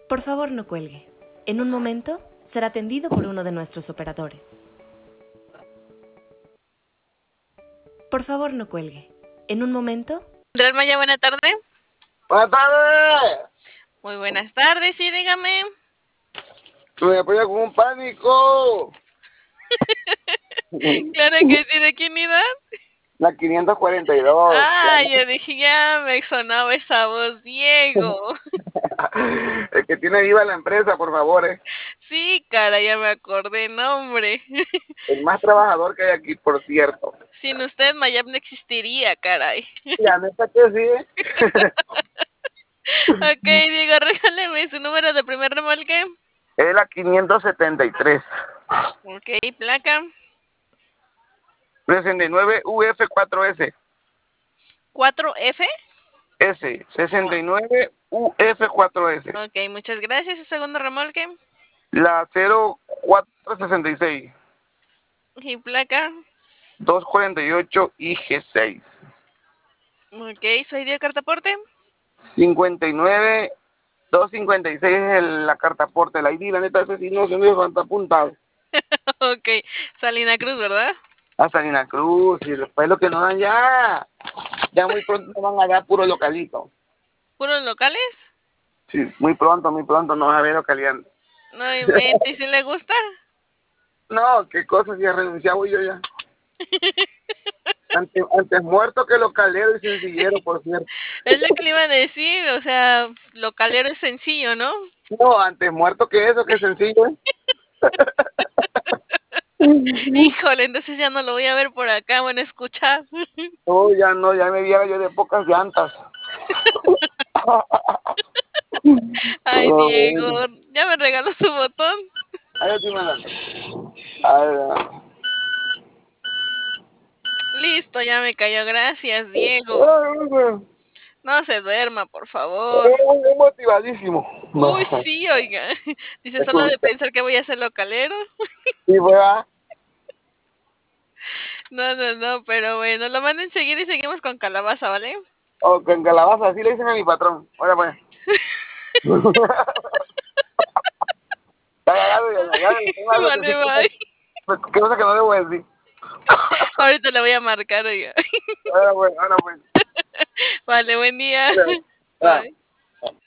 Por favor, no cuelgue. En un momento será atendido por uno de nuestros operadores. Por favor, no cuelgue. En un momento... Andrés Maya, buena tarde. ¡Buenas tardes! Muy buenas tardes, sí, dígame. Me apoya con un pánico. Claro que sí, ¿de qué unidad? La 542. Ah, yo dije, ya me sonaba esa voz, Diego. El que tiene viva la empresa, por favor, Sí, cara, ya me acordé, nombre. El más trabajador que hay aquí, por cierto. Sin usted, Mayab no existiría, caray. La neta que sí. Ok, Diego, regáleme su número de primer remolque. Es la 573. Ok, placa. 69 UF4S. 4F. S. 69 UF4S. Ok, muchas gracias. ¿El segundo remolque? La 0466. Y placa. 248 IG6. Ok, ¿soy de cartaporte? 59 256 es la carta aporte, la ID, la neta, ese sí no se me falta apuntado. Ok, Salina Cruz, ¿verdad? A Salina Cruz, y después lo que nos dan ya muy pronto nos van a dar puro localito. ¿Puros locales? Sí, muy pronto nos van a ver localeando. No inventes, ¿y si le gusta? No, qué cosa, si renunciado yo ya. Antes muerto que localero y sencillero, por cierto. Es lo que le iba a decir, o sea, localero es sencillo, ¿no? No, antes muerto que eso, que sencillo, Híjole, entonces ya no lo voy a ver por acá, bueno, escuchar. No, ya me viera yo de pocas llantas. Ay, Diego, ya me regaló su botón. Ahí sí me la... A ver, Listo, ya me cayó, gracias, Diego. No se duerma, por favor. Muy motivadísimo. Uy, sí, oiga. Dice, solo de pensar que voy a ser localero. Sí, ¿verdad? No, pero bueno, lo mando enseguida y seguimos con calabaza, ¿vale? O con calabaza, así le dicen a mi patrón. Ahora pues. Ya, Vale, bye. ¿Qué cosa que no debo decir? Ahorita le voy a marcar, oiga. Ahora pues. Vale, buen día. Bye. Bye.